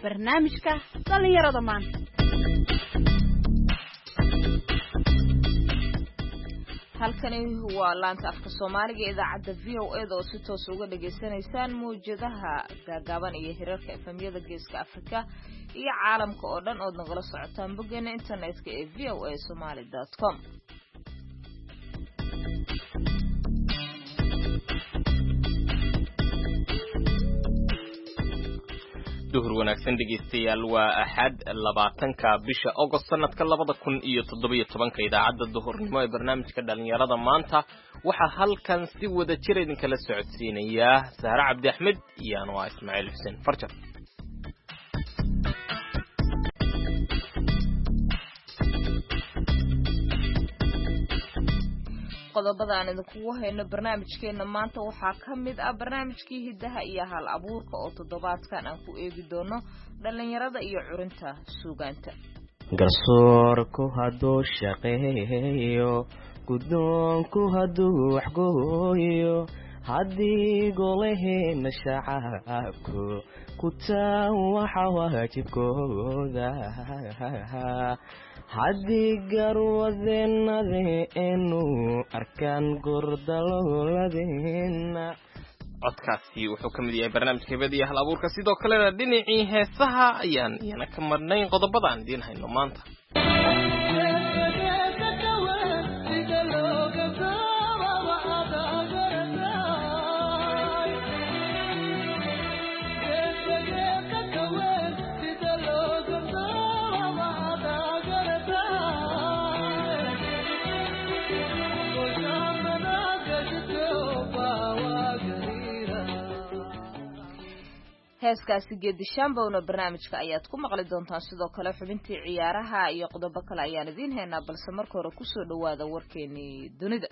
barnaamijka dhalinyarada maanta. halkani waa laanta afka Soomaaliga idaacada VOA oo si toos uga dhageysanaysaan muujadaha gaagaaban iyo hirarka efemyada Geeska Afrika iyo caalamka oo dhan oo nagala socotaan boggeena internetka ee voasomali.com. duhur wanaagsan dhegeystayaal waa axad 20ka bisha August sanadka 2017 idaacada duhurnimo ee barnaamijka dhalinyarada maanta waxa halkan si wada jir idin kala socodsiinaya Sahra Cabdi Axmed iyo Anwar Ismaaciil Xuseen Farjar. qodobada aan idinku hayno barnaamijkeena maanta waxaa ka mid ah barnaamijkii hidaha iyo hal abuurka oo toddobaadkan aan ku eegi doono dhalinyarada iyo curinta suugaanta. garsoorku hadduu shaqeeyo guddoonku hadduu waxgooyo haddii golaheena shacabku ku taan waxa waajibkooda haddii garwadeenadeenu arkaan gordalooladeena. codkaasi wuxuu ka mid yahay barnaamijka hibada iyo hal abuurka sidoo kalena dhinacii heesaha ayaan iyana ka marnayn qodobada aan idiin hayno maanta. heeskaasi geedi shambowna barnaamijka ayaad ku maqli doontaan sidoo kale xubintii ciyaaraha iyo qodobo kale ayaan idiin haynaa balse marka hore ku soo dhawaada warkeenii dunida.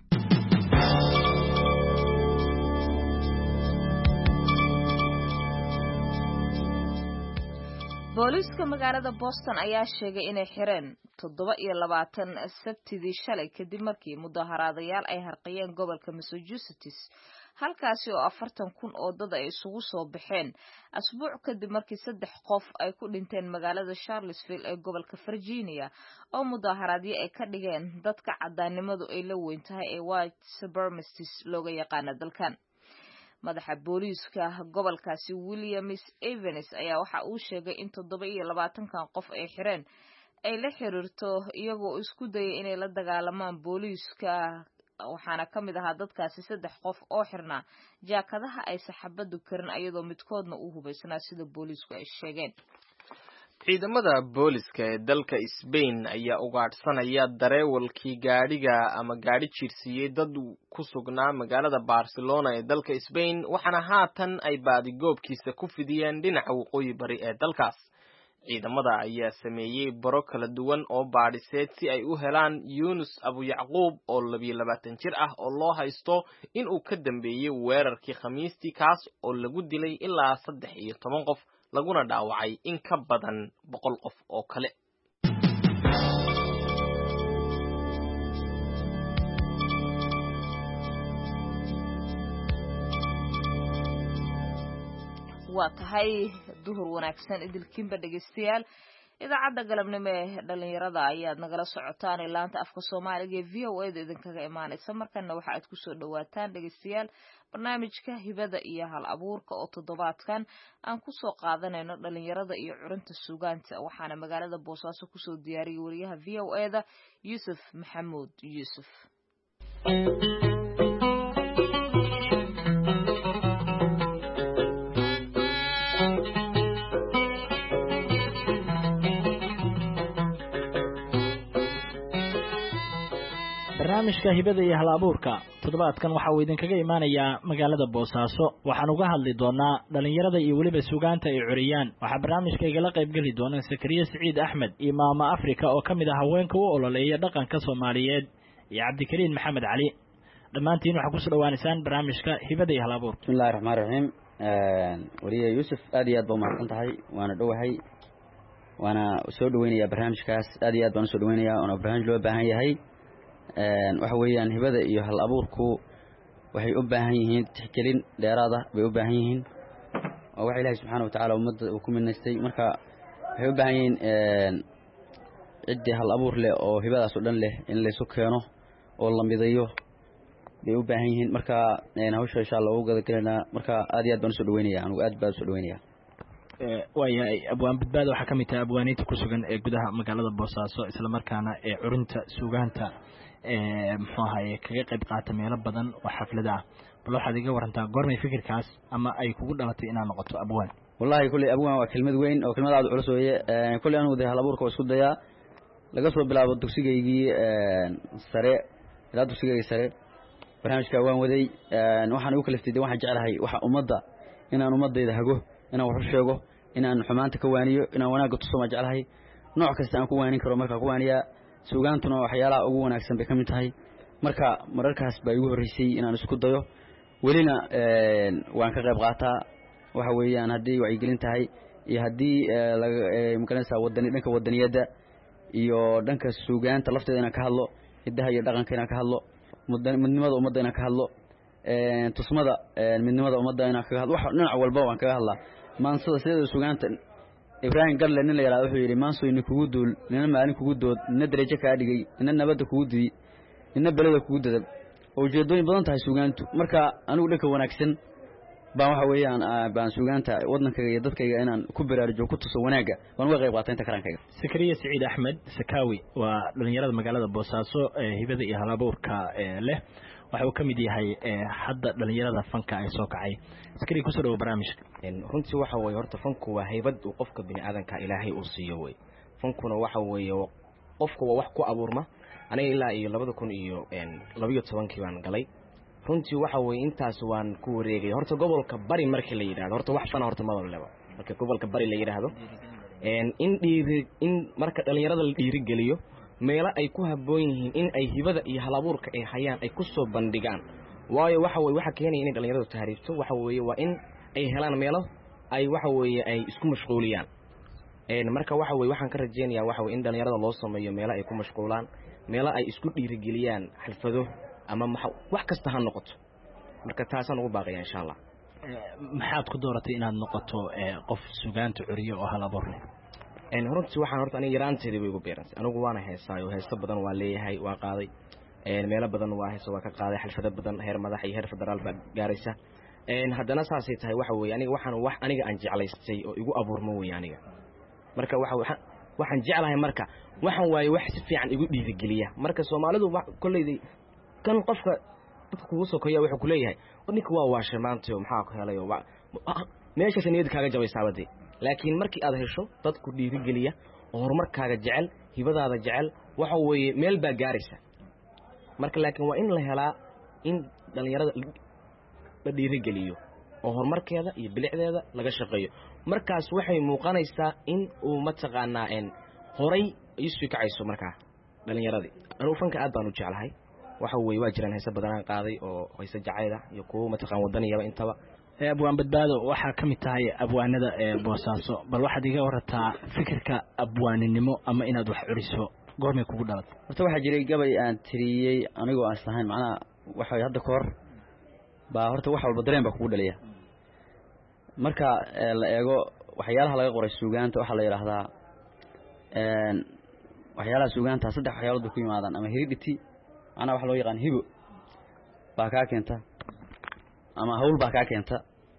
booliiska magaalada Boston ayaa sheegay inay xireen 27 Sabtidii shalay kadib markii mudaharaadayaal ay harqiyeen gobolka Massachusetts halkaasi oo 40,000 oo dad ay isugu soo baxeen asbuuc kadib markii 3 qof ay ku dhinteen magaalada Charlottesville ee gobolka Virginia oo mudaharaadyo ay ka dhigeen dadka cadaanimadu ay la weyn tahay ee white supremacists looga yaqaan dalkan. madaxa booliiska gobolkaasi William Evans ayaa waxa uu sheegay in 27 qof ay xireen ay la xiriirto iyagoo isku dayay inay la dagaalamaan booliiska waxaana ka mid ahaa dadkaasi 3 qof oo xirnaa jaakadaha ay saxaabadu karin iyadoo midkoodna uu hubaysnaa sida booliisku ay sheegeen. ciidamada booliska ee dalka Spain ayaa ugaadhsanaya dareewalkii gaadhiga ama gaadhi jiirsiiyay dad ku sugnaa magaalada Barcelona ee dalka Spain waxaana haatan ay baadigoobkiisa ku fidiyeen dhinaca waqooyi bari ee dalkaas. ciidamada ayaa sameeyay baro kala duwan oo baadhiseed si ay u helaan Yunus Abu Yacquub oo 22 jir ah oo loo haysto in uu ka dambeeyay weerarkii Khamiistii kaas oo lagu dilay ilaa 13 qof laguna dhaawacay in ka badan 100 qof oo kale. waa tahay duhur wanaagsan idilkiinba dhageystayaal idaacada galabnimo ee dhalinyarada ayaad nagala socotaan laanta afka Soomaaliga ee VOA da idinkaga imaanaysa markana waxa aad ku soo dhawaataan dhageystayaal barnaamijka hibada iyo hal abuurka oo toddobaadkan aan ku soo qaadanayno dhalinyarada iyo curinta suugaanta waxaana magaalada Boosaaso ku soo diyaariyay wariyaha VOA da Yusuf Maxamuud Yusuf. barnaamijka hibada iyo hal abuurka toddobaadkan waxa uu idinkaga imaanayaa magaalada Boosaaso waxaan uga hadli doonaa dhalinyarada iyo waliba suugaanta ay curiyaan. waxa barnaamijka igala qayb gali doona Sakariya Saciid Axmed iyo Maama Afrika oo kamid ah haweenka u ololeeya dhaqanka Soomaaliyeed iyo Cabdikariin Maxamed Cali. dhamaantiin waxa ku soo dhawaanaysaan barnaamijka hibada iyo hal abuurka. bismillaahir rahmaanir rahiim. wariye Yusuf aad iyo aad baa mahadsan tahay waana dhowahay waana soo dhaweynaya barnaamijkaas aad iyo aad baan soo dhaweynaya oo barnaamij loo baahan yahay. waxa weeyaan hibada iyo hal abuurku waxay u baahan yihiin tixgelin dheeraad ah bay u baahan yihiin waxa ilaahay subxaanahu wa tacaala ummadda uu ku minaystay marka waxay u baahan yihiin ciddii hal abuur leh oo hibadaas oo dhan leh in laysu keeno oo la midayo bay u baahan yihiin marka hawsha insha allah ugu gadagalanaa marka aad iyo aad baan usoo dhaweynaya anigu aad baan usoo dhaweynaya waayahay abwaan badbaado waxaa ka mid tahay abwaaniinta ku sugan ee gudaha magaalada boosaaso isla markaana ee curinta suugaanta muxuu ahaye kaga qayb qaata meelo badan oo xaflada ah bal waxaad iga warantaa goormay fikirkaas ama ay kugu dhalatay inaad noqoto abwaan wallahi kulli abwaan waa kelmad weyn oo kelmad aad culus weeye kulli anigu de hal abuurka waa isku dayaa laga soo bilaabo dugsigaygii sare ilaa dugsigaygii sare barnaamijka waan waday waxaan ugu kaliftay waxaan jeclahay waxa ummadda inaan ummadayda hago inaan wax u sheego inaan xumaanta ka waaniyo inaan wanaagga tuso ma jeclahay nooc kasta aan ku waanin karo markaa ku waaniyaa suugaantuna waxyaalaha ugu wanaagsan bay ka mid tahay marka mararkaas baa igu horreysay inaan isku dayo welina waan ka qayb qaataa waxa weeyaan haddii wacyigelin tahay iyo haddii magaranaysaa wadani dhanka wadaniyadda iyo dhanka suugaanta lafteeda inaan ka hadlo hiddaha iyo dhaqanka inaan ka hadlo midnimada ummadda inaan ka hadlo tusmada midnimada ummadda inaan kaga hadlo wax dhinac walba waan kaga hadlaa maansada sideeda suugaanta ibraahim garle nin la yidhahdo wuxuu yidhi maansoy nin kugu duul nina maalin kugu dood nina darajo kaa dhigay nina nabadda kugu didi nina beleda kugu dadab oo ujeedooyin badan tahay suugaantu marka anigu dhanka wanaagsan baan waxa weeyaan baan suugaanta wadnankayga iyo dadkayga inaan ku baraarujo ku tuso wanaagga waan uga qayb qaatay inta karankayga Sakariya Saciid Axmed Sakaawi waa dhalinyarada magaalada Boosaaso hibada iyo halabuurka leh waxa uu ka mid yahay hadda dhalinyarada fanka ay soo kacay Sakariya ku soo dhaw barnaamijka runtii waxa weeye horta fanku waa haybad uu qofka bini'aadanka Ilaahay uu siiyo way fankuna waxa weeye qofku waa wax ku abuurma aniga ilaa iyo 2012 baan galay runtii waxa weeye intaas waan ku wareegay horta gobolka bari markii la yiraahdo horta wax fan horta madal leba marka gobolka bari la yiraahdo in marka dhalinyarada la dhiiri geliyo meelo ay ku haboon yihiin in ay hibada iyo halabuurka ay hayaan ay ku soo bandhigaan waayo waxa weeye waxa keenay in dhalinyaradu tahriibto waxa weeye waa in ay helaan meelo ay waxa weeye ay isku mashquuliyaan marka waxa weeye waxaan ka rajeynayaa waxa weeye in dhalinyarada loo sameeyo meelo ay ku mashquulaan meelo ay isku dhiiri geliyaan xalfado ama wax kasta ha noqoto marka taasaan ugu baaqaya insha Allah maxaad ku dooratay inaad noqoto qof suugaanta curiyo oo halabuur leh runtii waxaan horta aniga yaraanteedii way ugu beerantay anigu waana heesaayo heeso badan waa leeyahay waa qaaday meelo badan waa heeso waa ka qaaday xalfado badan heer madax iyo heer federaal baa gaaraysa haddana saasay tahay waxa weeye aniga waxaan wax aniga aan jeclaystay oo igu abuurmo weeye aniga marka waxaan jeclahay marka waxaan waaye wax si fiican igu dhiirigeliya marka Soomaalidu kulleeyday kan qofka dadku kugu soo kooyaa wuxuu ku leeyahay ninka waa waashay maanta maxaa ku helay meesha niyad kaaga jabaysaabadii laakiin markii aad hesho dadku dhiirigeliya oo horumarkaaga jecel hibadaada jecel waxa weeye meel baa gaaraysa marka laakiin waa in la helaa in dhalinyarada la dhiirigeliyo oo horumarkeeda iyo bilicdeeda laga shaqeeyo markaas waxay muuqanaysaa in uu mataqaanaa horay isu kacayso markaa dhalinyaradii anigu fanka aad baan u jeclahay waxa weeye waa jiraan heeso badan aan qaaday oo heeso jacayda iyo kuwa mataqaan wadaniyaba intaba abwaan badbaado waxaa ka mid tahay abwaanada Boosaaso bal waxaad iga warataa fikirka abwaaninimo ama inaad wax curiso goormay kugu dhalatay horta waxa jiray gabay aan tiriyay anigoo aan sahayn macnaha waxa hadda ka hor baa horta wax walba dareen baa kugu dhaliya marka la eego waxyaalaha laga qoray suugaanta waxa la yiraahdaa waxyaalaha suugaanta saddex waxyaalood ku yimaadaan ama heredity ana wax loo yaqaan hibo baa ka keenta ama hawl baa ka keenta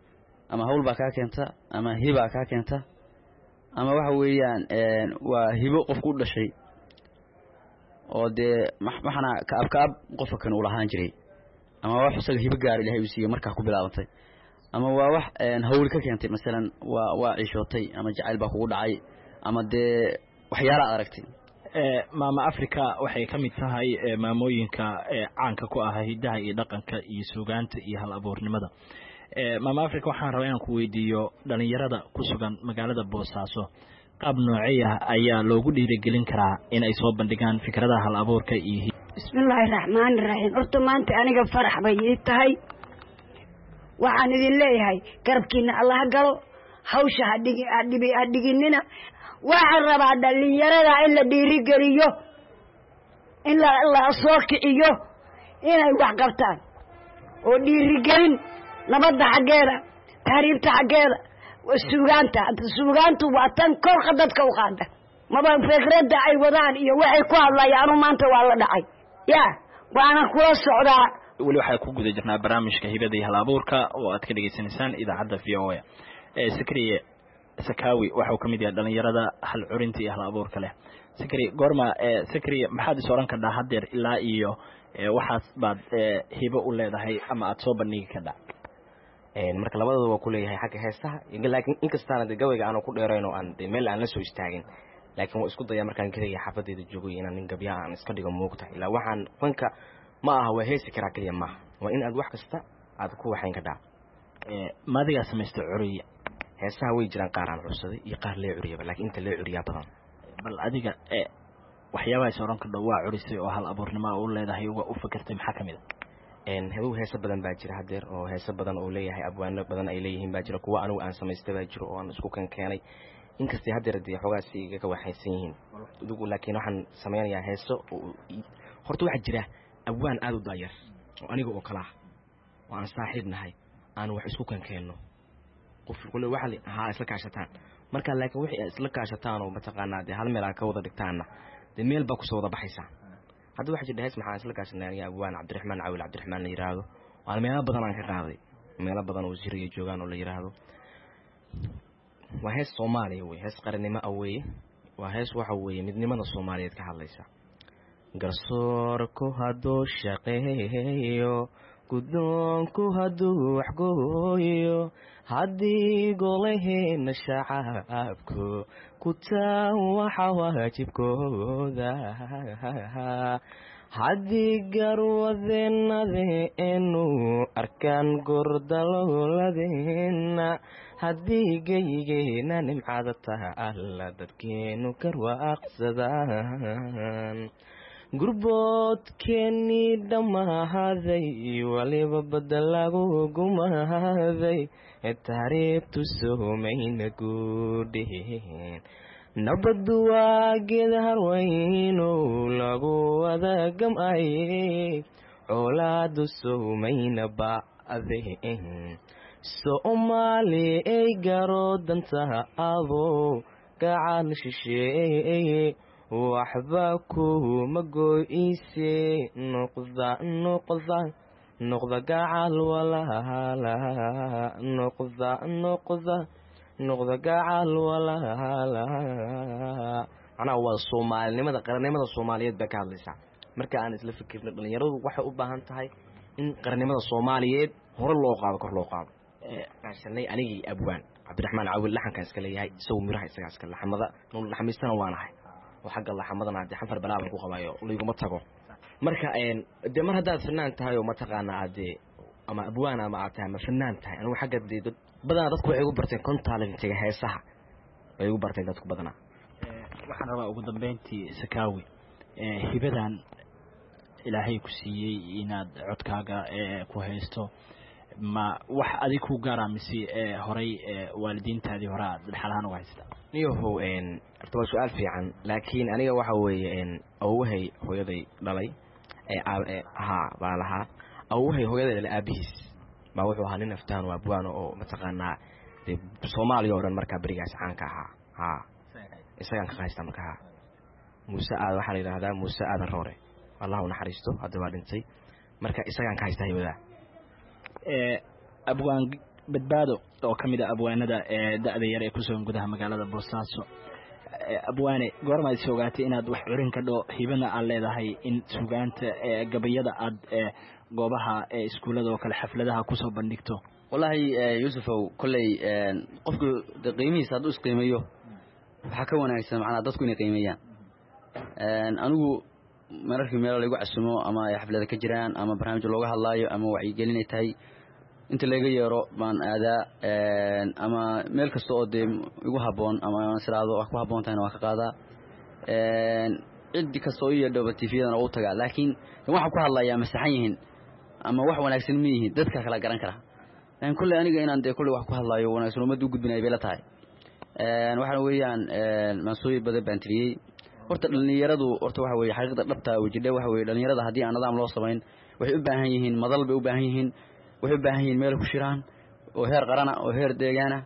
ama hiba ka keenta ama waxa weeyaan waa hibo qof ku dhashay oo de maxana ka abkaab qofka kan u lahaan jiray ama wax isaga hibo gaar Ilaahay u siiyay markaa ku bilaabantay ama waa wax hawl ka keentay midalan waa ciishootay ama jacayl baa kugu dhacay ama de waxyaalaha aragtay maama Afrika waxay ka mid tahay maamooyinka caanka ku ah hidaha iyo dhaqanka iyo suugaanta iyo hal abuurnimada maama Afrika waxaan rabaa inaan ku weydiiyo dhalinyarada ku sugan magaalada Boosaaso qaab noocay ah ayaa loogu dhiirigelin karaa in ay soo bandhigaan fikradaha hal abuurka iyo bismillaahir rahmaanir rahiim horta maanta aniga farax bay ii tahay waxaan idin leeyahay garabkiina Allah galo hawsha hadhiginina waxaan rabaa dhalinyarada in la dhiirigeliyo in la soo kiciyo inay wax qabtaan oo dhiirigelin nabadda xaggeeda tahriibta xaggeeda suugaantu waa tan korka dadka u qaada maba fikradda ay wadaan iyo waxay ku hadlayaan maanta waa la dhacay ya waana kula socdaa weli waxay ku guda jirnaa barnaamijka hibada iyo hal-abuurka oo aad ka dhageysanaysaan idaacadda VOA Sakariye Sakawi waxa uu kamid yahay dhalinyarada hal curinta iyo hal-abuurka leh Sakariye goorma Sakariye maxaad is oran kartaa hadeer ilaa iyo waxaas baad hibo u leedahay ama aad soo bandhigi kartaa marka labadooda waa ku leeyahay xagga heestaha laakiin inkastaana gawayga aan ku dheerayno aan meel aan la soo istaagin laakiin waa isku dayaa markaan kaliya xafadeeda joogo inaan nin gabya aan iska dhigo muugta ilaa waxaan fanka ma aha waa heesi karaa kaliya ma waa in aad wax kasta aad ku waxayn ka dhac maadiga sameeysto curiya heesaha way jiraan qaar aan cursaday iyo qaar lee curiyaba laakiin inta lee curiya badan bal adiga waxyaabaha sooran ka dhawaa curisay oo hal abuurnimo u leedahay uga u fikirtay maxaa kamid heeso heeso badan baa jira hadeer oo heeso badan oo leeyahay abwaano badan ay leeyihiin baa jira kuwa anigu aan samaystay baa jiro oo aan isku keenay inkastay hadeer dee xogaasi iga waxaysan yihiin udugu laakiin waxaan sameynayaa heeso horta waxa jira abwaan aad u daayar oo aniga oo kala oo aan saaxiib nahay aan wax isku keenno qof kullu waxa li isla kaashataan marka laakiin wixii isla kaashataan oo mataqaanaa dee hal meel aan ka wada dhigtaana dee meel baa ku soo wada baxaysaa hadda waxa jira hees maxaan isla kaashanay abwaan Cabdiraxmaan Caawil Cabdiraxmaan la yiraahdo waa meelo badan aan ka qaaday meelo badan oo siriga joogaan oo la yiraahdo waa hees Soomaaliya way hees qarannimo away waa hees waxa weeye midnimada Soomaaliyeed ka hadlaysa garsoorku hadduu shaqeeyo guddoonku hadduu wax gooyo haddii golaheena shacabku ku taan waxa waajibkooda haddii garwadeenadeenu arkaan gordalooladeenna haddii geygeena nimcada taalla dadkeenu karwaaqsadaan gurboodkeenii dhammaaday waliba badda lagu gumaaday taariikhtu soomayna guudheen nabaddu waa geed harweynow lagu wada gam'ayey colaadu soomayna ba'deen Soomaali ay garo danta adoo gacan shisheeye waxba kuma go'ise noqda gacal walaala noqda gacal walaala ana waa Soomaalinimada qarannimada Soomaaliyeed baa ka hadlaysa marka aan isla fikirno dhalinyaradu waxay u baahan tahay in qarannimada Soomaaliyeed hore loo qaado kor loo qaado kaashanay anigii abwaan Cabdiraxmaan Caawil laxanka iska leeyahay soo miraha isaga iska laxamada nolol laxamiisana waanahay وحق الله حمدنا عاد حفر بلا بنكو قبايو ليغما تago marka de mar hadaad fanaan tahay oo ma taqaana aad ama abwaana ama aad tahay ma fanaan tahay anigu xagga dad badan dadku waxay ugu barteen kontalintiga heesaha way ugu barteen dadku badana waxaan rabaa ugu dambeyntii Sakawi hibadan ilaahay ku siiyay inaad codkaaga ku haysto ma wax adiga ku garaamisi horay waalidiintaadii hore dhaxalahan u haysta niyow arto su'aal fiican laakiin aniga waxa weeye awwahay hooyaday dhalay baa lahaa awwahay hooyaday la aabihiis ma wuxuu ahaa nin aftaan waa abwaan oo ma taqaanaa Soomaaliya oo dhan marka barigaas caanka ahaa isagaan ka haysta marka Muuse aad waxa la yiraahdaa Muuse aadan roore Allah u naxariisto hadda waa dhintay marka isagaan ka haysta hibada abwaan badbaado oo kamid ah abwaanada da'da yar ee ku soo gudaha magaalada Boosaaso abwaane goorma ay soogaatay inaad wax curin ka dhoo hibana aan leedahay in suugaanta gabayada aad goobaha iskuulada oo kale xafladaha ku soo bandhigto wallahi Yusufow kullay qofku qiimihiisa haduu isqiimeeyo waxa ka wanaagsan macna dadku inay qiimeeyaan anigu mararkii meel lagu casumo ama ay xaflada ka jiraan ama barnaamij looga hadlaayo ama wacyi gelin ay tahay inta laga yeero baan aadaa ama meel kasta oo de igu haboon ama siraado wax ku haboon tahay waa ka qaadaa cid kasta oo iyo dhawaa TV-dana oo taga laakiin waxa ku hadlaya masaxan yihiin ama wax wanaagsan ma yihiin dadka kala garan kara kulli aniga inaan de kulli wax ku hadlaayo wanaagsan uma du gudbinay bay la tahay waxaan weeyaan masuuy badan baan tiriyay horta dhalinyaradu horta waxa weeye xaqiiqda dhabta wajida waxa weeye dhalinyarada hadii aan nidaam loo sameyn waxay u baahan yihiin madal bay u baahan yihiin waxay u baahan yihiin meel ku shiraan oo heer qarana oo heer deegaana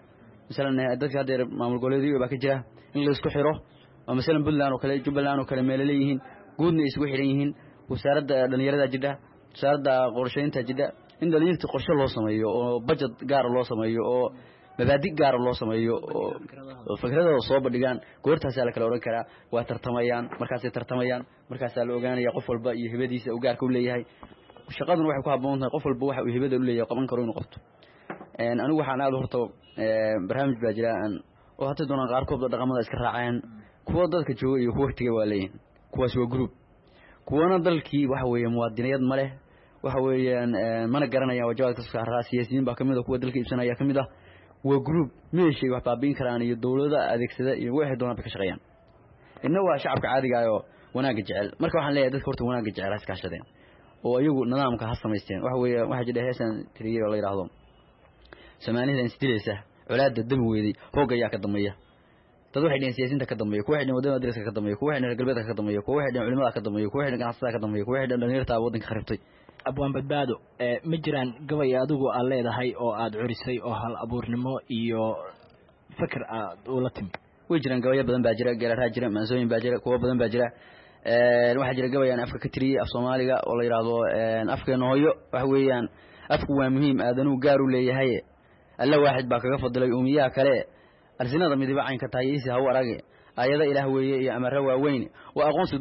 masalan dadka hadda maamul goboleedyo baa ka jira in la isku xiro oo masalan Puntland oo kale Jubbaland oo kale meel leeyihiin guudna isku xiran yihiin wasaaradda dhalinyarada jidda wasaaradda qorsheynta jidda in dhalinyarta qorshe loo sameeyo oo budget gaar loo sameeyo oo mabaadi' gaar loo sameeyo oo fikradooda soo bandhigaan goortaas la kala oran karaa waa tartamayaan markaas la ogaanaya qof walba iyo hibadiisa uu gaarka u leeyahay shaqaduna waxay ku habboon tahay qof walba waxa uu hibada u leeyahay qaban karo inuu qabto anigu waxaan aad horta barnaamij baa jira oo hadda doonaan qaarkood dhaqamada iska raaceen kuwa dadka jooga iyo kuwa waqtiga waa leeyihiin kuwaas waa group kuwana dalkii waxa weeye muwaadiniyad ma leh waxa weeyaan mana garanayaan wajahaadka saaraa siyaasiyiin baa kamid ah kuwa dalka iibsanaya kamid ah waa group meeshay wax baabiin karaan iyo dawladda adeegsada iyo waxay doonaan ka shaqeeyaan inna waa shacabka caadiga ah oo wanaaga jecel marka waxaan leeyahay dadka horta wanaaga jecel iska shaqeeyaan oo ayagu nidaamka ha sameysteen waxa weeye waxa jira heesan tiriyay oo la yiraahdo Soomaalidan isdilaysa culaadda dam weeydi hoog ayaa ka dambeeya dad waxay dheen siyaasiyiinta ka dambeeya kuwa waxay wadada dariska ka dambeeya kuwa waxay galbeedka ka dambeeya kuwa waxay culimada ka dambeeya kuwa waxay ganacsatada ka dambeeya kuwa waxay dhalinyarada waddanka kharibtay abwaan badbaado ma jiraan gabay adigu aad leedahay oo aad curisay oo hal abuurnimo iyo fikir aad u la timi way jiraan gabayo badan baa jira gaaraha jira maansooyin baa jira kuwa badan baa jira waxa jira gabayaan afka ka tiriyay af Soomaaliga oo la yiraahdo afkeena hooyo wax weeyaan afku waa muhiim aadanu gaar u leeyahay alla waaxid baa kaga fadilay umiyaha kale arsinada midba caynka taayisi haw arage ayada ilaah weeye iyo amara waaweyn waa aqoonsi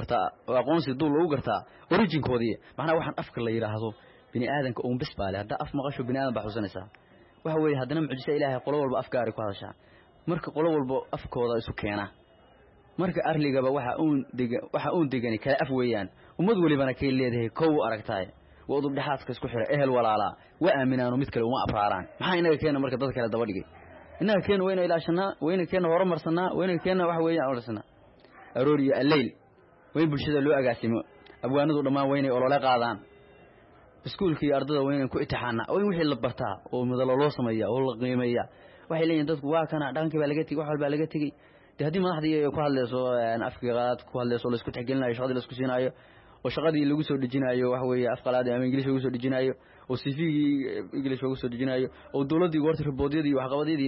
dul lagu gartaa originkoodii macna waxaan afka la yiraahdo bini aadanka oo bas baale hada af maqasho bini aadan baa xusanaysa waxa weeye hadana mucjiso ilaahay qolo walba afkaari ku hadasha marka qolo walba afkooda isu keena marka arligaba waxa uu degani kala af weeyaan ummad walibana kay leedahay koow aragtay wadub dhaxaadka isku xira ehel walaala wa aaminaano mid kale uma abraaraan maxaa inaga keena marka dad kale daba dhigay inaga keena wayna ilaashana wayna keena horumarsanaa wayna keena wax weeyaan olarsana arooriyo alleyl way bulshada loo agaasimo abwaanadu dhamaan wayna olole qaadaan iskuulkii ardada wayna ku itixaana oo wixii la bartaa oo madalo loo sameeyaa oo la qiimeeyaa waxay leeyihiin dadku waa kana dhaqankii baa laga tigay wax walba laga tigay hadii madaxdii ku hadlayso afkiiqaad ku hadlayso la isku tixgelinayo shaqadii la isku siinaayo oo shaqadii lagu soo dejinayo wax weeye afqalaad ama Ingiriis lagu soo dejinayo oo CV-gii Ingiriis lagu soo dejinayo oo dawladii goorta riboodiyadii wax qabadidii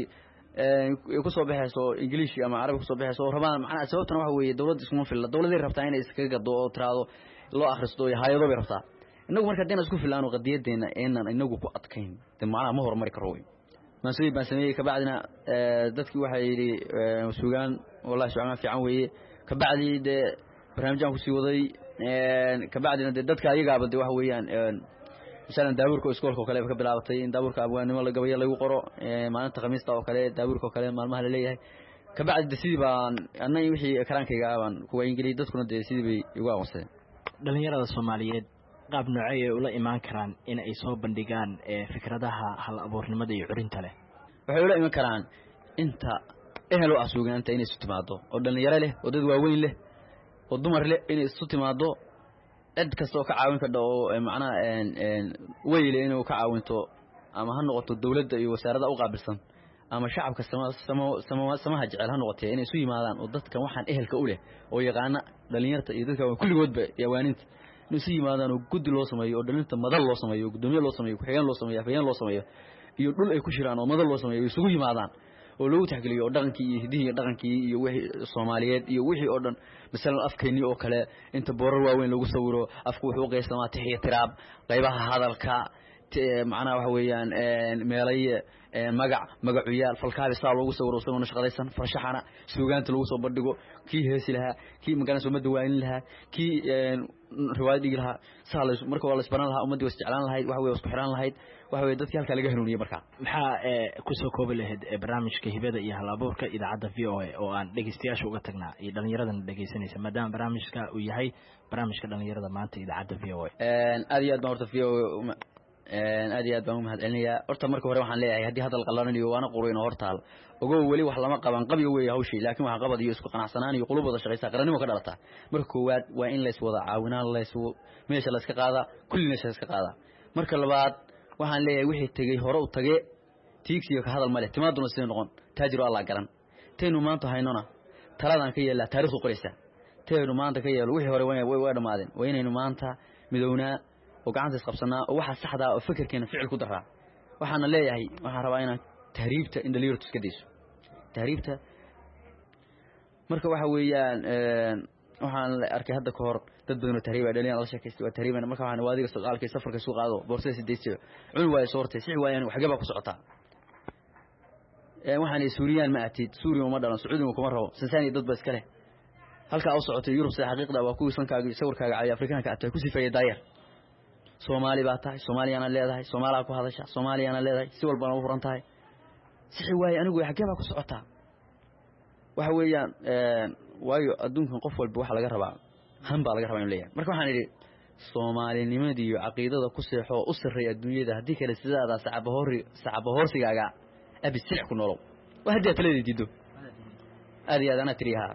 ku soo baxayso Ingiriis ama Carabi ku soo baxayso rabaan macna sababtana wax weeye dawladda isku filna dawladii rabtaa inay iskaga gado oo tiraado loo akhristo iyo hay'ado bay rabtaa inagu marka hadii isku filaano qadiyadeena inaan inagu ku adkayn macna ma horumari karo mas'uul baan sameeyay ka bacdina dadkii waxay yiri suugaan wallahi suugaan fiican weeye ka bacdi barnaamijkan ku sii waday ka bacdina dadka ayaga abada wax weeyaan misalan daaburka iskoolka kale ka bilaabatay in daaburka abwaanimo la gabayo lagu qoro maalinta khamiista oo kale daaburka kale maalmaha la leeyahay ka bacdi sidii baan anay wixii karaankayga baan kuwa Ingiriis dadkuna sidii bay igu aqoonsadeen dhalinyarada Soomaaliyeed qaab noocay ay ula imaan karaan in ay soo bandhigaan fikradaha hal abuurnimada iyo curinta leh waxay ula iman karaan inta ehel oo asuugaanta inay isu timaado oo dhalinyaro leh oo dad waaweyn leh oo dumar leh inay isu timaado cid kasta oo ka caawin karto oo macna weyle inuu ka caawinto ama ha noqoto dawladda iyo wasaaradda u qaabilsan ama shacabka samaha jecel ha noqotay inay isu yimaadaan oo dadkan waxaan ehelka u leh oo yaqaana dhalinyarta iyo dadka kulligoodba yawaaninta inuu isu yimaadaan oo guddi loo sameeyo oo dhalinta madal loo sameeyo gudoomiye loo sameeyo ku-xigeen loo sameeyo afayeen loo sameeyo iyo dhul ay ku shiraan oo madal loo sameeyo isugu yimaadaan oo lagu taxgeliyo oo dhaqankii iyo hidihii dhaqankii iyo wixii Soomaaliyeed iyo wixii oo dhan misalan afkeeni oo kale inta boorar waaweyn lagu sawiro afku wuxuu qeeysamaa tixiyo tiraab qaybaha hadalka macna waxa weeyaan meelay magacuyaal falkaabi saa loogu sawiro soo nashqadaysan farshaxana suugaanta lagu soo bandhigo kii heesi lahaa kii magana soo madawaanin lahaa kii riwaayad dhigi lahaa saa marka waa la isbaran lahaa ummadii was jeclaan lahayd wax weey isku xiraan lahayd wax weey dadkii halka laga hanuuniyay marka maxaa ku soo koobi lahayd barnaamijka hibada iyo hal abuurka idaacadda VOA oo aan dhageystayaasha uga tagnaa iyo dhalinyarada dhageysanaysa maadaama barnaamijka uu yahay barnaamijka dhalinyarada maanta idaacadda VOA aad iyo aad baan horta VOA aad iyo aad baan u mahadcelinayaa horta marka hore waxaan leeyahay hadii hadal qalanayo waana qurayno hortaal ogow wali wax lama qaban qabiyo weey hawshii laakiin waxa qabad iyo isku qanacsanaan iyo qulubada shaqaysa qaranimo ka dhalata marka koowaad waa in la is wada caawinaan la isoo meesha la iska qaada kullina la iska qaada marka labaad waxaan leeyahay wixii tagay hore u tagay tiigsiga ka hadal male timaaduna sidoo noqon taajiro Allah garan teenu maanta haynona taladan ka yeela taariikhdu qoraysa teenu maanta ka yeelo wixii hore way dhamaadeen waa inaynu maanta midownaa oo gacanta isqabsanaa oo waxa saxda oo fikirkeena ficil ku daraa waxaana leeyahay waxaan rabaa inaan tahriibta in dhalinyartu iska dayso tahriibta marka waxa weeyaan waxaan arkay hadda ka hor dad badan oo tahriib ay dhalinyarada la sheekaystay waa tahriibana marka waxaan waadiga socdaalkay safarka soo qaado boorsada sideysay cun waay soortay si waayaan waxga ba ku socotaa waxaan Suuriyan ma atid Suuriya ma dhalan Sacuudiga kuma rabo sansaani dad ba iska leh halka oo socotay Yurub si xaqiiqda waa ku sankaaga sawirkaaga ay Afrikaanka atay ku sifeeyay daayar Soomaali baa tahay Soomaaliyana leedahay Soomaaliya ku hadasha Soomaaliyana leedahay si walba u furan tahay si waay anigu waxga ba ku socotaa waxa weeyaan waayo adduunkan qof walba waxa laga rabaa hanba laga rabaa in leeyahay marka waxaan idhi Soomaalinimadii iyo aqoonta ku seexo u sareeya adduunyada hadii kale sidaada sacaba horsigaaga abi six ku noolow waxa talada diido aad ana tiriha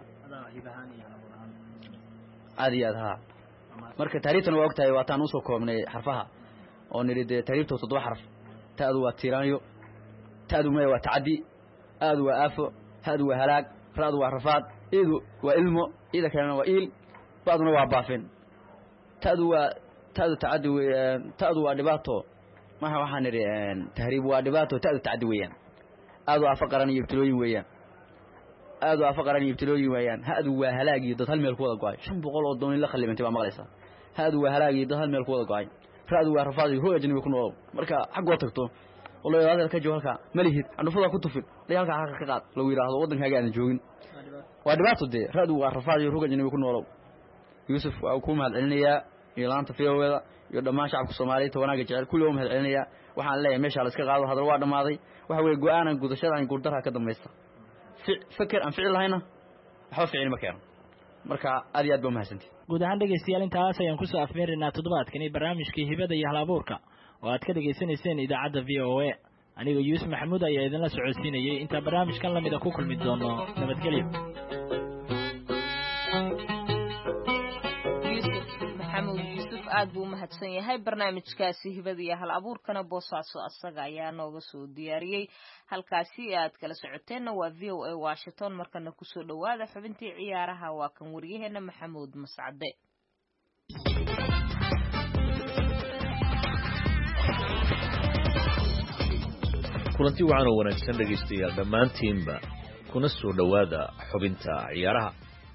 aad marka taariikhdan waa ogtahay waa taan u soo koobnay xarfaha oo niride taariikhda 7 xarf taadu waa tiraanyo taadu ma waa taadi aadu waa afo hadu waa halaag raadu waa rafaad idu waa ilmo ida kalena waa il baaduna waa baafin taadu taadi weeyaan taadu waa dhibaato waxaan niri tahriib waa dhibaato taadu taadi weeyaan aadu afaqaran iyo ibtilooyin weeyaan hadu waa halaag iyo dad hal meel ku wada go'ay 500 oo doon la khalibantay baa maqlaysa hadu waa halaag iyo dad hal meel ku wada go'ay raadu waa rafaad iyo hoojin ku nool marka xaq oo tagto والله هذا كجوهلك مليهد أنا فضل كنت في ليالك حق قاد لو يراهض وضن كاجا أنا جوين وادباته ده رادوا وعرفات يروح جنبي يكون ولو يوسف أو كوم هالعنية يلان تفيه ولا يقدر ما شعب الصومالي تونا جعل كل يوم هالعنية وحنا لا ماشي على سكة قاعد هذا الوعد ماضي وهو يقول أنا نقول شيء عن قدرها كذا ميسر فكر أن فعل هنا حاول فعل مكان marka aad iyo aad baa mahadsantii guud ahaan dhageystayaal intaas ayaan ku soo afmeerinaa toddobaadkan barnaamijkii hibada iyo hal-abuurka oo aad ka dhageysanayseen idaacadda VOA aniga Yuusuf Maxamuud ayaa idin la socodsiinayay inta barnaamijkan lamida ku kulmi doono nabadgelyo aad buu mahadsan yahay barnaamijkaasi hibada iyo hal-abuurkana Boosaaso asaga ayaa nooga soo diyaariyay halkaasi aad kala socoteenna waa VOA Washington markana ku soo dhawaada xubintii ciyaaraha waa kan wariyaheena Maxamuud Mascade kulanti wacan oo wanaagsan dhegeystayaal dhammaantiinba kuna soo dhawaada xubinta ciyaaraha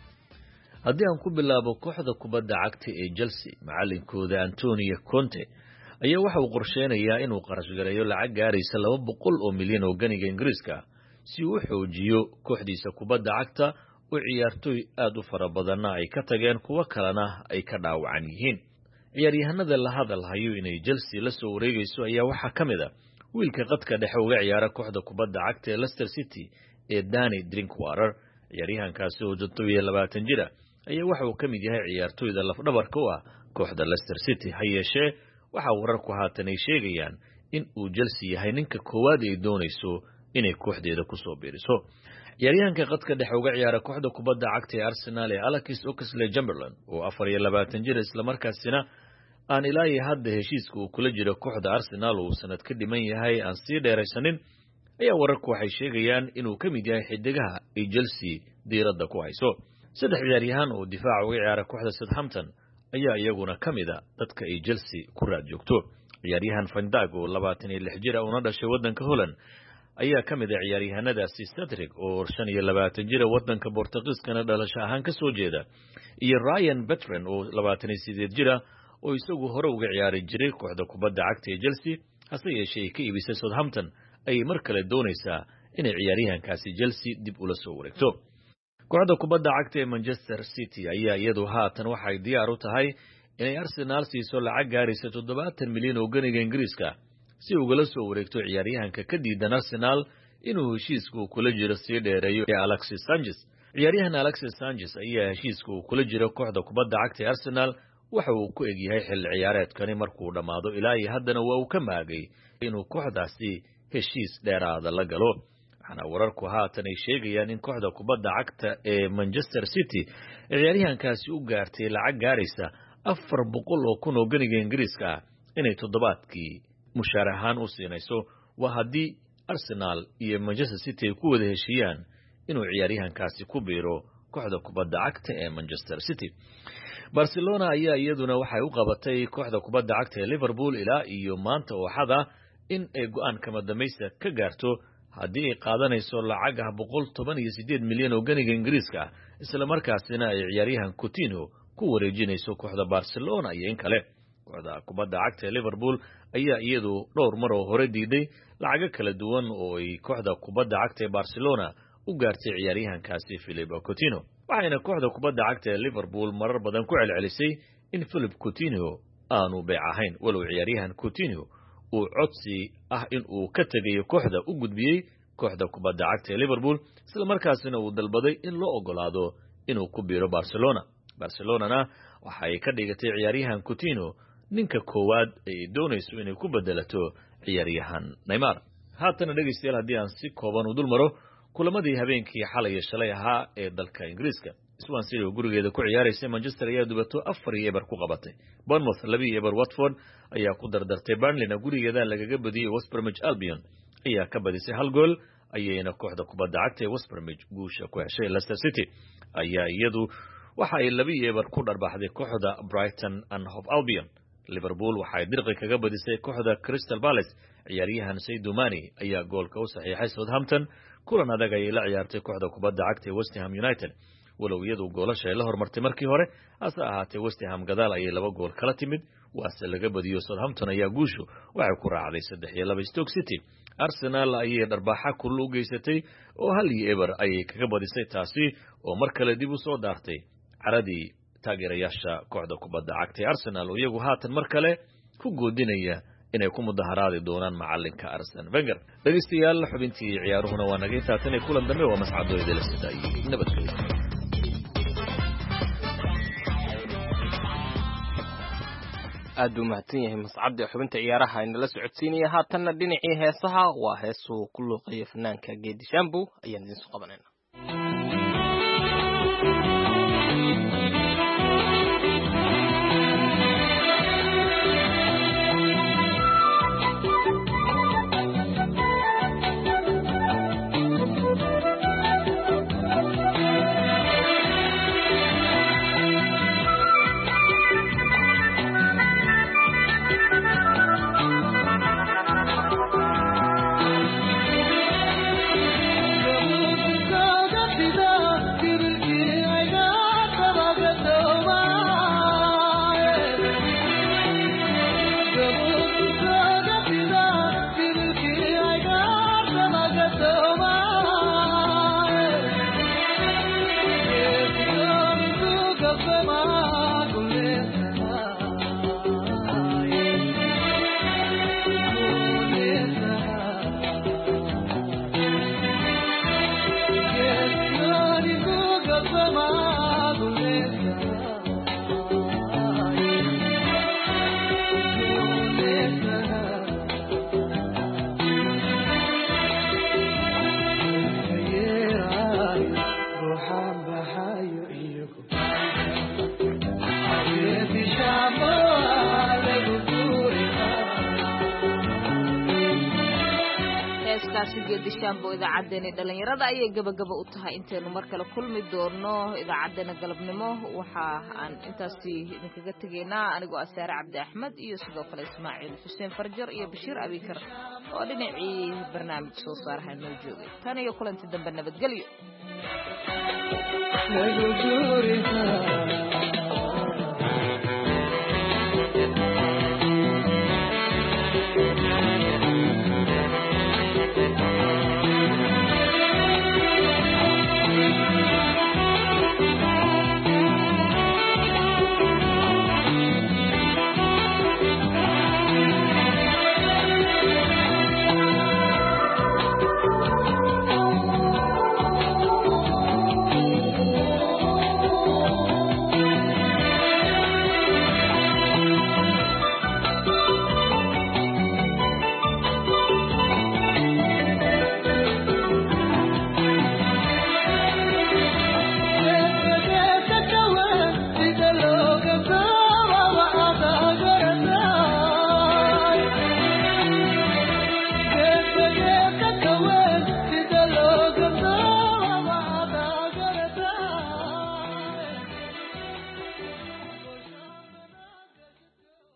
haddii aan ku bilaabo kooxda kubadda cagta ee Chelsea macallinkooda Antonio Conte ayaa waxa uu qorsheenayaa inuu qarash gareeyo lacag gaaraysa 200 oo milyan oo ganiga Ingiriiska si uu xoojiyo kooxdiisa kubadda cagta oo ciyaartoy aad u fara badan ay ka tageen kuwa kalena ay ka dhaawacan yihiin ciyaaryahanada la hadalhayo inay Chelsea la soo wareegayso ayaa waxa kamid ah wiilka qadka dhexe uga ciyaara kooxda kubadda cagta ee Leicester City ee Danny Drinkwater ciyaaryahankaasi oo 20 jir ayaa waxa uu kamid yahay ciyaartoyda lafdhabarka u ah kooxda Leicester City hayeeshee waxa wararku haatan ay sheegayaan in uu Chelsea yahay ninka koowaad ay doonayso inay kooxdeeda ku soo biiriso ciyaaryahanka qadka dhexe uga ciyaara kooxda kubadda cagta ee Arsenal ee Alex Oxlade-Chamberlain oo 24 jir isla markaasina aan ilaahay hadda heshiiska uu kula jiro kooxda Arsenal oo sanad ka dhiman yahay aan sii dheeraysanin ayaa wararku waxay sheegayaan inuu kamid yahay xidigaha ay Chelsea diiradda ku hayso saddex ciyaaryahan oo difaac uga ciyaara kooxda Southampton ayaa iyaguna kamid ah dadka ay Chelsea ku raad joogto ciyaaryahan Van Dijk oo 26 jir una dhashay wadanka Holland ayaa kamid ah ciyaaryahanadaasi Cedric oo 25 jir wadanka Portugiiskana dhalasho ahaan ka soo jeeda iyo Ryan Bertrand oo 28 jir oo isagu hore uga ciyaari jiray kooxda kubadda cagta ee Chelsea hase yeeshee ka iibisay Southampton ay mar kale doonaysaa inay ciyaaryahankaasi Chelsea dib ula soo wareegto kooxda kubadda cagta ee Manchester City ayaa iyadu haatan waxay diyaar u tahay inay Arsenal siiso lacag gaaraysa 70 milyan oo ganiga Ingiriiska si ugala soo wareegto ciyaaryahanka ka diidan Arsenal inuu heshiiska kula jiro si dheereeyo ee Alexis Sanchez ciyaaryahan Alexis Sanchez ayaa heshiiska kula jiro kooxda kubadda cagta ee Arsenal waxa uu ku eg yahay xil ciyaareedkani markuu dhamaado ilaa iyo haddana waa uu ka maagay inuu kooxdaasi heshiis dheeraada la galo waxaana wararku haatan ay sheegayaan in kooxda kubadda cagta ee Manchester City ciyaaryahankaasi u gaartay lacag gaaraysa 400 oo kun oo ganiga Ingiriiska inay toddobaadkii mushaar ahaan u siinayso waa haddii Arsenal iyo Manchester City ay ku wada heshiiyaan inuu ciyaaryahankaasi ku biiro kooxda kubadda cagta ee Manchester City Barcelona ayaa iyaduna waxay u qabatay kooxda kubadda cagta ee Liverpool ilaa iyo maanta oo xada in ay go'aan kama dambaysta ka gaarto haddii ay qaadanayso lacag ah 118 milyan oo ganiga ingiriiska ah isla markaasina ay ciyaaryahan Coutinho ku wareejinayso kooxda Barcelona iyo in kale. kooxda kubadda cagta ee Liverpool ayaa iyadu dhowr mar oo hore diiday lacago kala duwan oo ay kooxda kubadda cagta ee Barcelona u gaartay ciyaaryahankaasi Philippe Coutinho. waxayna kooxda kubadda cagta ee Liverpool marar badan ku celcelisay in Philippe Coutinho aanu beec ahayn, walow ciyaaryahan Coutinho uu codsi ah in uu ka tagayo kooxda u gudbiyey kooxda kubadda cagta ee Liverpool, isla markaasina uu dalbaday in loo ogolaado inuu ku biiro Barcelona. Barcelona waxay ka dhigatay ciyaaryahan Coutinho ninka koowaad ay doonayso inay ku bedelato ciyaaryahan Neymar. haatana dhegeystayaal haddii aan si kooban u dul maro kulamadii habeenkii xalay iyo shalay ahaa ee dalka Ingiriiska. Swansea City oo gurigeeda ku ciyaaraysay Manchester ayaa dubato 4-0 ku qabatay. Bournemouth 2-0 Watford ayaa ku dardartay. Burnley gurigeeda lagaga badiyay. West Bromwich Albion ayaa ka badisay 1 gool ayayna kooxda kubadda cagta ee West Bromwich guusha ku heshay. Leicester City ayaa iyadu waxa ay 2-0 ku dharbaxday kooxda Brighton and Hove Albion. Liverpool waxay dirqi kaga badisay kooxda Crystal Palace. ciyaaryahan Sadio Mane ayaa goolka u saxiixay Southampton. kulan adag ay la ciyaartay kooxda kubadda cagta ee West Ham United, walow iyadu goolasha la hormartay markii hore, hase ahaatee West Ham gadaal ayay 2 gool kala timid, waase laga badiyo. Southampton ayaa guushu waxay ku raacday 3-2 Stoke City. Arsenal ayay dharbaaxa kullu u geysatay oo 1-0 ayay kaga badisay, taasi oo mar kale dib u soo daartay caradii taageerayaasha kooxda kubadda cagta ee Arsenal oo iyagu haatan mar kale ku goodinaya inay ku mudaharaadi doonaan macalinka Arsene Wenger. dhageystayaal xubintii ciyaaruhuna waa naga intaa tan kulan dambe waa mas'aadooyada la sidaayay nabadgelyo. aad u mahadsan yahay mas'aad xubinta ciyaaraha inala socodsiinaya. haatanna dhinacii heesaha waa heesuu ku luuqeeyo fanaanka Geedi Shambu ayaan idin soo qabanayna. Geedi Shambu idaacadeena dhalinyarada ayay gabagaba u tahay. inteenu mar kale kulmi doono idaacadeena galabnimo waxa aan intaasi idinkaga tageynaa anigoo Asaare Cabdi Axmed iyo sidoo kale Ismaaciil Xuseen Farjar iyo Bashiir Abikar oo dhinacii barnaamij soo saaraha noo joogay. tan iyo kulanti dambe nabadgelyo.